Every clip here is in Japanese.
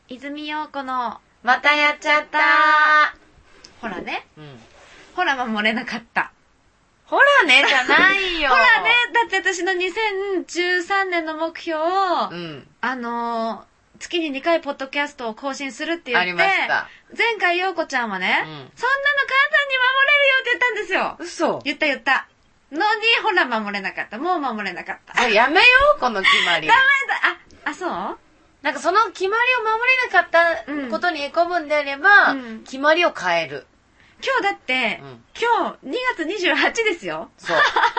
泉陽子のまたやっちゃったほらね、 うん。 ほら守れなかった。 ほらねじゃないよ。 ほらね、だって私の2013年の目標を、 うん。 月に2回ポッドキャストを更新するって言って、 ありました。 前回陽子ちゃんはね、 うん、 そんなの簡単に守れるよって言ったんですよ。 嘘。 言ったのに、ほら守れなかった。もう守れなかった。 じゃあやめよう、この決まり。 ダメだ。そうなんかその決まりを守れなかったことにへこむんであれば、決まりを変える。 今日だって、今日2月28ですよ。 そう。 1月も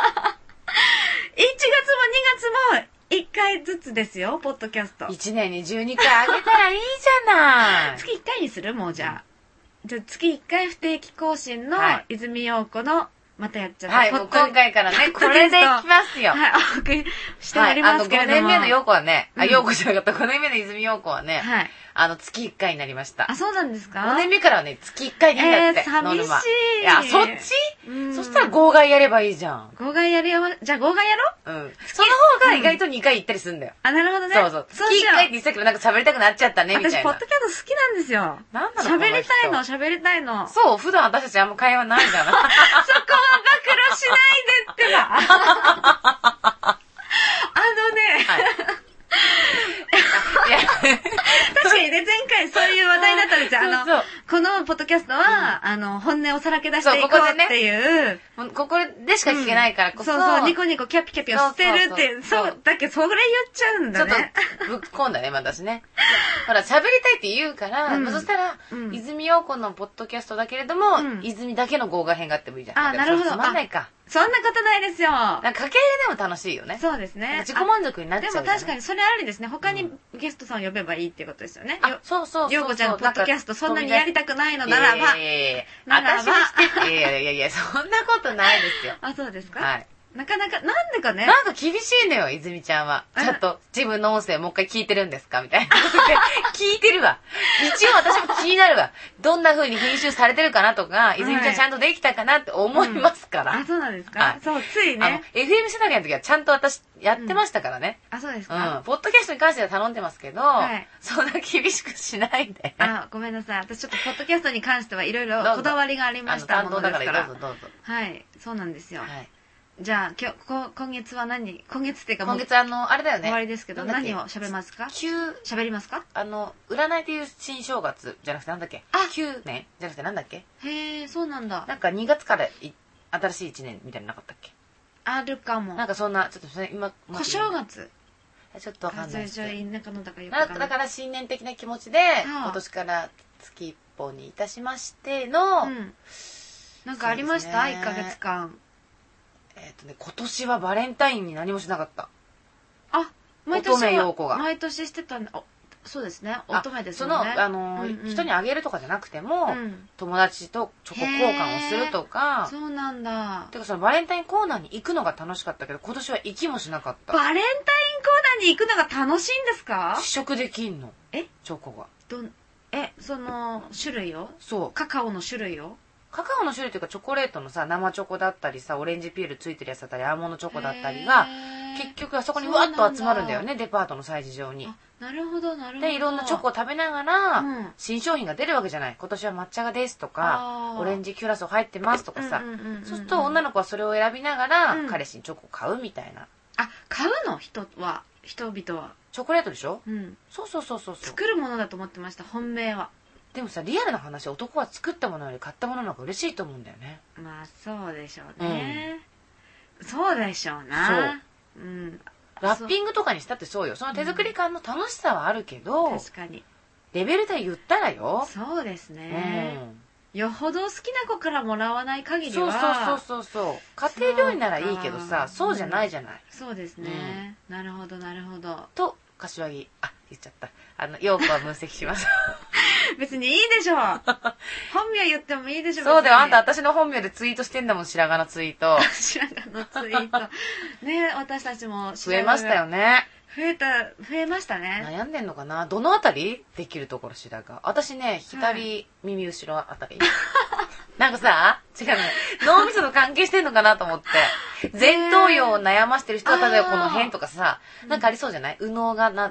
2月も1回ずつですよ、ポッドキャスト。 1年に12回あげたらいいじゃない。 月1回にするもうじゃあ。じゃあ月1回不定期更新の泉陽子のまたやっちゃった。 はい、もう今回からね、これでいきますよ。 はい、お送りしておりますけれども。 5年目の陽子はね、陽子じゃなかった、5年目の泉陽子はね、 はい。 月1回になりました。 あ、そうなんですか ?5 年目からはね、月1回でいいんだって。 寂しい。 いや、そっちそしたら号外やればいいじゃん。 号外やるよ。じゃあ号外やろう。 その方が意外と2回行ったりするんだよ。 あ、なるほどね。 そう。月1回って言ってたけどなんか喋りたくなっちゃったね、みたいな。 私、ポッドキャスト好きなんですよ。 なんなの喋りたいの。 そう、普段私たちあんま会話ないじゃん。 そこは暴露しないでってば。いや確かにね、前回そういう話題だったんですよ。このポッドキャストは、本音をさらけ出していこうっていう。 ここでしか聞けないからこそ。 そう、ニコニコキャピキャピをしてるって、だけどそれ言っちゃうんだね。 ちょっとぶっこんだね、私ね。ほら、喋りたいって言うから、そしたら、泉陽子のポッドキャストだけれども、泉だけの号外編があってもいいじゃん。 あ、なるほど。 つまんないか。 そんなことないですよ。 かけでも楽しいよね。 そうですね。 自己満足になっちゃう。 でも確かにそれありですね。他にゲストさんを呼べばいいっていうことですよね。 そう。 陽子ちゃんのポッドキャストそんなにやりたくないのならば。 私にして、いや、そんなことないですよ。 あ、そうですか？ はい。 なかなか、なんでかね。 なんか厳しいのよ、泉ちゃんは。ちょっと自分の音声もう一回聞いてるんですかみたいな。聞いてるわ。一応私も気になるわ。どんな風に編集されてるかなとか、泉ちゃんちゃんとできたかなって思いますから。 あ、そうなんですか？そう、ついね。 FM 世代の時はちゃんと私やってましたからね。 あ、そうですか？ ポッドキャストに関しては頼んでますけど、そんな厳しくしないで。 あ、ごめんなさい。私ちょっとポッドキャストに関してはいろいろこだわりがありましたものですから。 どうぞ。 はい、そうなんですよ。じゃあ、今月は今月っていうか今月あれだよね。 終わりですけど、何を喋りますか？喋りますか？ 占いっていう新正月じゃなくてなんだっけ？9年じゃなくてなんだっけ？ へー、そうなんだ。 なんか2月から新しい1年みたいなのなかったっけ？ あるかも。 なんかそんな、ちょっと今、 小正月。 ちょっとわかんないです。 だから新年的な気持ちで、今年から月一本にいたしましての、 なんかありました？ 1 ヶ月間。 今年はバレンタインに何もしなかった。 あ、 乙女陽子が。 毎年してたんだ。そうですね。乙女ですもんね。 人にあげるとかじゃなくても、友達とチョコ交換をするとか。 そうなんだ。 てかそのバレンタインコーナーに行くのが楽しかったけど、今年は行きもしなかった。 バレンタインコーナーに行くのが楽しいんですか？ 試食できんの。チョコが。 その種類を？ そう。 カカオの種類を？ カカオの種類というかチョコレートのさ、生チョコだったりさ、オレンジピールついてるやつだったり、アーモンドチョコだったりが、結局あそこにわっと集まるんだよね、デパートの催事場に。 なるほど。 で、いろんなチョコを食べながら、新商品が出るわけじゃない。今年は抹茶がですとか、オレンジキュラソー入ってますとかさ。そうすると女の子はそれを選びながら、彼氏にチョコを買うみたいな。 あ、買うの？人々は。チョコレートでしょ？そう。 作るものだと思ってました、本命は。 でもさ、リアルな話、男は作ったものより買ったものの方が嬉しいと思うんだよね。 まあ、そうでしょうね。そうでしょうな。 そう。ラッピングとかにしたってそうよ。その手作り感の楽しさはあるけど、 確かに。 レベルで言ったらよ。 そうですね。よほど好きな子からもらわない限りは。 そう。家庭料理ならいいけどさ、そうじゃないじゃない。 そうですね。なるほど。 と、柏木。あ、言っちゃった。陽子は分析します。 別にいいでしょ。本名言ってもいいでしょ。 そうだよ、あんた私の本名でツイートしてんだもん、白髪のツイート。 白髪のツイート。ね、私たちも増えましたよね。 増えましたね。 悩んでんのかな？どのあたり？できるところ白髪。私ね、左耳後ろあたり。なんかさ、違うね。脳みそと関係してんのかなと思って。前頭葉を悩ましてる人は、例えばこの辺とかさ、なんかありそうじゃない？右脳が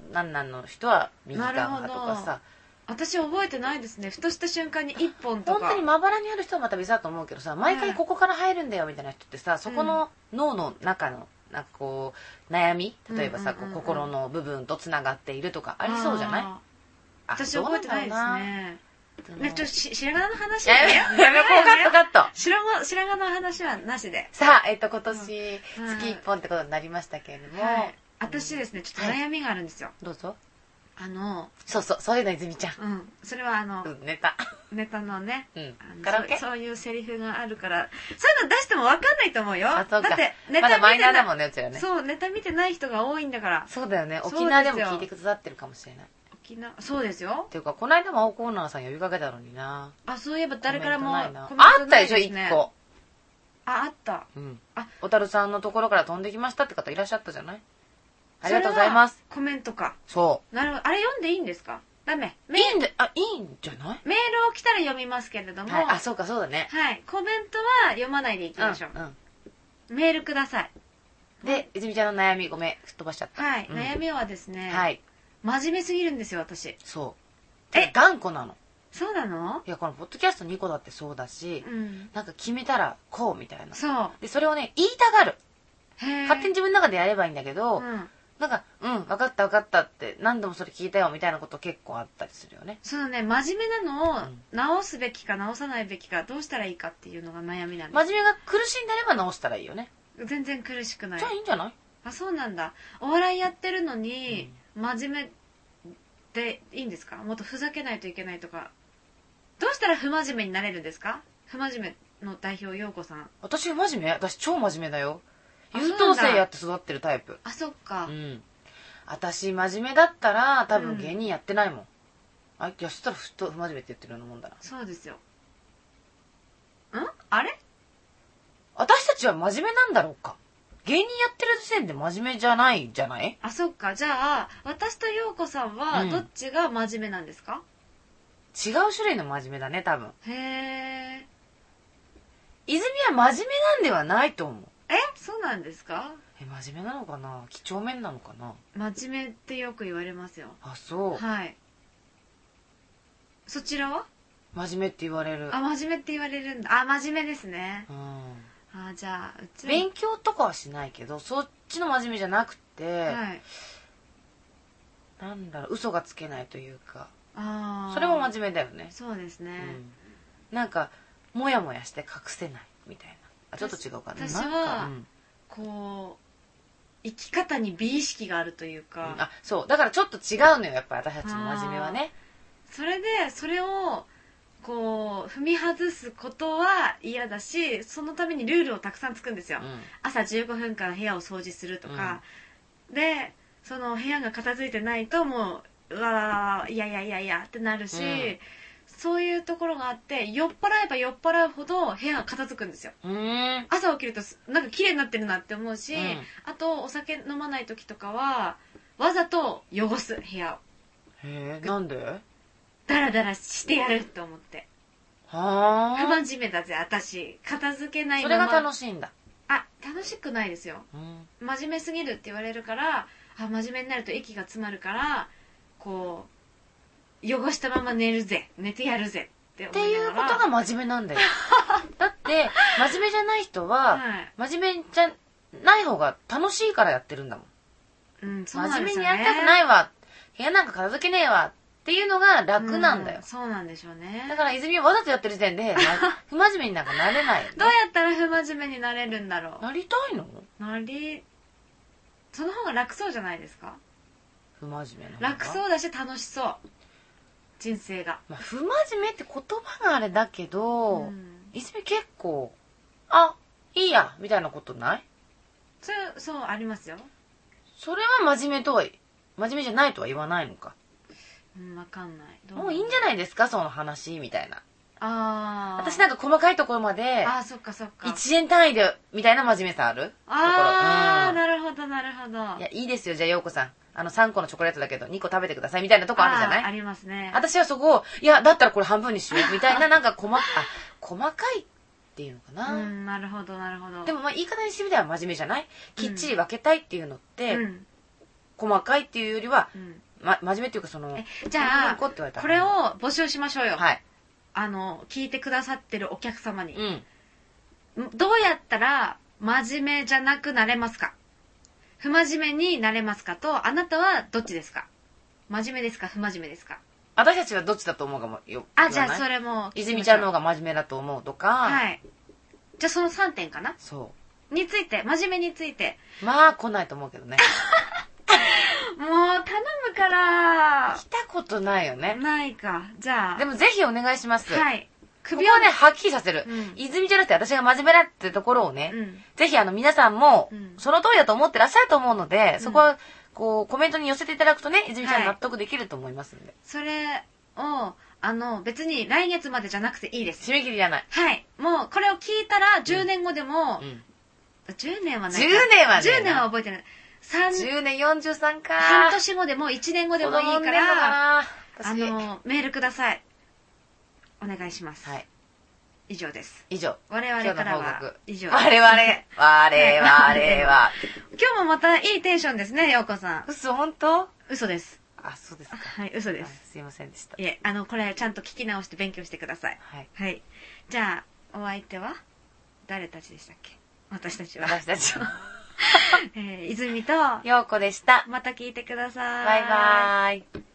なんなんの人は右側とかさ。 私覚えてないですね。ふとした瞬間に1本とか。 本当にまばらにある人はまた別だと思うけどさ、毎回ここから入るんだよみたいな人ってさ、そこの脳の中のなんかこう悩み、例えばさ、心の部分とつながっているとかありそうじゃない？ 私覚えてないですね。白髪の話はやめこう、カット。 白髪の話はなしで。 さあ、今年月1本ってことになりましたけれども、 私ですね、ちょっと悩みがあるんですよ。 どうぞ。 そういうの泉ちゃん。 それはネタのね、 カラオケ？ そういうセリフがあるから、そういうの出しても分かんないと思うよ。だってネタまだマイナーだもんね、うちらね。 そう、ネタ見てない人が多いんだから。 そうだよね。沖縄でも聞いてくださってるかもしれない。 そうですよ。 っていうか、この間も青コーナーさん呼びかけたのにな。 そういえば誰からもあったでしょ、1個。 あった。 おたるさんのところから飛んできましたって方いらっしゃったじゃない？ありがとうございます。 コメントか。 そう。 なるほど。あれ読んでいいんですか？ダメ。 いいんじゃない？ メールを来たら読みますけれども。 そうか、そうだね。 はい。コメントは読まないでいきましょう。メールください。 で、泉ちゃんの悩み、ごめん、吹っ飛ばしちゃった。 はい。悩みはですね。 はい。 真面目すぎるんですよ、私。 そう。頑固なの。 そうなの？ いや、このポッドキャスト2個だってそうだし、なんか決めたらこうみたいな。そう。で、それをね、言いたがる。勝手に自分の中でやればいいんだけど、なんか、分かったって何度もそれ聞いたよみたいなこと結構あったりするよね。 真面目なのを直すべきか直さないべきかどうしたらいいかっていうのが悩みなんです。 真面目が苦しんでれば直したらいいよね。 全然苦しくない。 じゃあいいんじゃない？ そうなんだ。お笑いやってるのに、真面目でいいんですか？もっとふざけないといけないとか。どうしたら不真面目になれるんですか？不真面目の代表、陽子さん。 私不真面目？私超真面目だよ。優等生やって育ってるタイプ。 そっか。 私真面目だったら多分芸人やってないもん。いや、そしたら不真面目って言ってるようなもんだな。 そうですよ。あれ？ 私たちは真面目なんだろうか。芸人やってる時点で真面目じゃないじゃない？ そっか。じゃあ、私と陽子さんはどっちが真面目なんですか？ 違う種類の真面目だね、多分。 へー。 泉は真面目なんではないと思う。 そうなんですか？ 真面目なのかな？几帳面なのかな？ 真面目ってよく言われますよ。 そう。 はい。そちらは？ 真面目って言われる。 真面目って言われるんだ。真面目ですね。じゃあ、 勉強とかはしないけど、そっちの真面目じゃなくて、なんだろう、嘘がつけないというか。それも真面目だよね。 そうですね。 なんか、もやもやして隠せないみたいな。ちょっと違うかな。 私は、生き方に美意識があるというか。 そう。だからちょっと違うのよ、やっぱり私たちの真面目はね。 それで、それを、踏み外すことは嫌だし、そのためにルールをたくさん作るんですよ。朝15分間部屋を掃除するとか。で、その部屋が片付いてないともう、いやってなるし、そういうところがあって、酔っ払えば酔っ払うほど部屋が片付くんですよ。朝起きるとなんか綺麗になってるなって思うし、あとお酒飲まない時とかは、わざと汚す部屋を。 なんで？ ダラダラしてやるって思って。不真面目だぜ、私。片付けないまま。それが楽しいんだ。 楽しくないですよ。真面目すぎるって言われるから、真面目になると息が詰まるから、汚したまま寝てやるぜって思いながら。 っていうことが真面目なんだよ。だって、真面目じゃない人は、真面目じゃない方が楽しいからやってるんだもん。真面目にやりたくないわ。部屋なんか片付けねえわ。っていうのが楽なんだよ。 そうなんでしょうね。 だから泉はわざとやってる時点で、不真面目になんかなれないよね。 どうやったら不真面目になれるんだろう。 なりたいの？ その方が楽そうじゃないですか？ 不真面目な。 楽そうだし楽しそう。人生が。 不真面目って言葉があれだけど、泉結構、いいや、みたいなことない？ そう、ありますよ。 それは真面目じゃないとは言わないのか。 わかんない。 もういいんじゃないですか、その話、みたいな。私なんか細かいところまで、 そっかそっか。 1円単位で、みたいな真面目さある？ なるほど。 いや、いいですよ、じゃあ、陽子さん。3個のチョコレートだけど、2個食べてください、みたいなとこあるじゃない？ ありますね。 私はそこを、いや、だったらこれ半分にしよう、みたいな、なんか細かいっていうのかな。 なるほど。 でも、言い方にしてみたら真面目じゃない？きっちり分けたいっていうのって、 細かいっていうよりは、 うん真面目っていうかじゃあこって言われたらこれを募集しましょうよ、 はい。 聞いてくださってるお客様に、 うん。 どうやったら真面目じゃなくなれますか、不真面目になれますかと、あなたはどっちですか、真面目ですか不真面目ですか。 私たちはどっちだと思うかもよ。 じゃあそれも泉ちゃんの方が真面目だと思うとか。 はい。じゃあその3点かなそについて、真面目について。 まあ来ないと思うけどね。 もう頼むから来たことないよね。 ないか。じゃあでもぜひお願いします。 はい。 ここはね、はっきりさせる。 うん泉ちゃんだって私が真面目だってところをね、 うんぜひ皆さんもうん、 その通りだと思ってらっしゃると思うので、 うんそこは、こう、コメントに寄せていただくとね、泉ちゃんはい納得できると思いますんで。 それを別に来月までじゃなくていいです。 締め切りじゃない。 はい。もうこれを聞いたら10年後でも、 うん。 10年はないか。 10年はね 10年は覚えてない。 10年43か。 半年後でも1年後でもいいか子供産んでんのら、 な私メールください。お願いします。 はい。 以上です。 以上。 我々からは以上です。 我々は。 今日もまたいいテンションですね、ようこさん。 嘘、本当？ 嘘です。 あ、そうですか。 はい、嘘ではいす。 すいませんでした。 いえ、これちゃんと聞き直して勉強してください。 はい。 はい。じゃあ、お相手は誰たちでしたっけ？私たちは。 私たちは。 泉と、 ようこでした。 また聞いてください。 バイバーイ。